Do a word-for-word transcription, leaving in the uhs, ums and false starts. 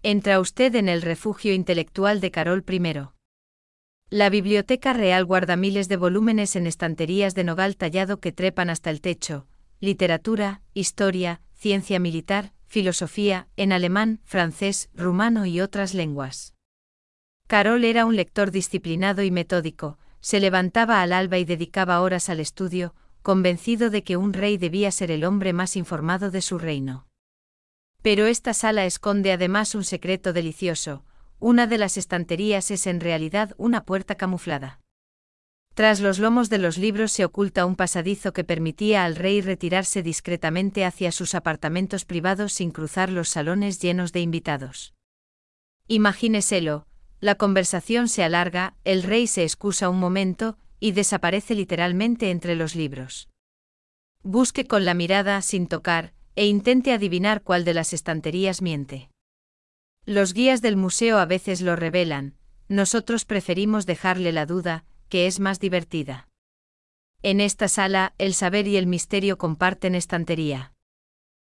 Entra usted en el refugio intelectual de Carol I. La Biblioteca Real guarda miles de volúmenes en estanterías de nogal tallado que trepan hasta el techo: literatura, historia, ciencia militar, filosofía, en alemán, francés, rumano y otras lenguas. Carol era un lector disciplinado y metódico, se levantaba al alba y dedicaba horas al estudio, convencido de que un rey debía ser el hombre más informado de su reino. Pero esta sala esconde además un secreto delicioso: una de las estanterías es en realidad una puerta camuflada. Tras los lomos de los libros se oculta un pasadizo que permitía al rey retirarse discretamente hacia sus apartamentos privados sin cruzar los salones llenos de invitados. Imagíneselo, la conversación se alarga, el rey se excusa un momento, y desaparece literalmente entre los libros. Busque con la mirada sin tocar, e intente adivinar cuál de las estanterías miente. Los guías del museo a veces lo revelan, nosotros preferimos dejarle la duda, que es más divertida. En esta sala, el saber y el misterio comparten estantería.